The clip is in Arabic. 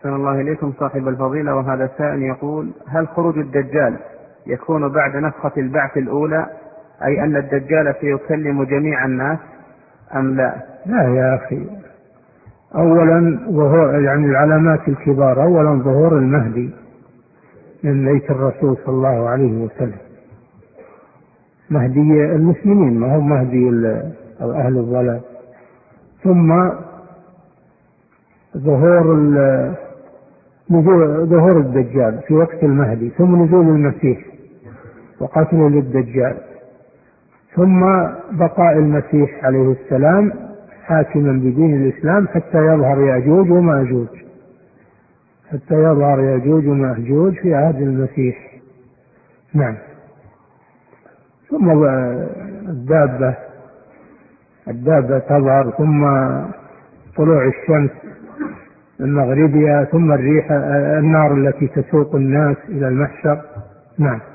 أحسن الله إليكم صاحب الفضيلة. وهذا سائل يقول: هل خروج الدجال يكون بعد نفخة البعث الأولى، أي أن الدجال سيكلم جميع الناس أم لا؟ لا يا أخي، أولا ظهور يعني العلامات الكبار، أولا ظهور المهدي من بيت الرسول صلى الله عليه وسلم، مهدي المسلمين، ما هو مهدي أهل الضلال. ثم ظهور الدجال في وقت المهدي، ثم نزول المسيح وقتله للدجال، ثم بقاء المسيح عليه السلام حاكما بدين الإسلام حتى يظهر يأجوج ومأجوج في عهد المسيح. نعم. ثم الدابة تظهر، ثم طلوع الشمس من مغربها، ثم النار التي تسوق الناس إلى المحشر. نعم.